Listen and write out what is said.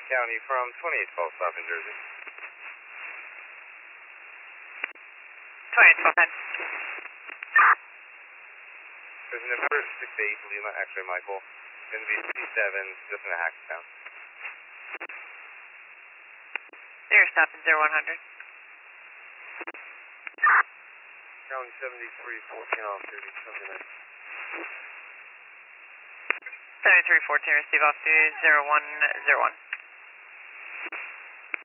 County from 2812 South in Jersey. 2812. There's a number 68 Lima X-ray Michael. Going to be C7, just in a Hackettstown. You're stopping 0100. County 73, 14 off duty, something like 7314, receive off to 0101.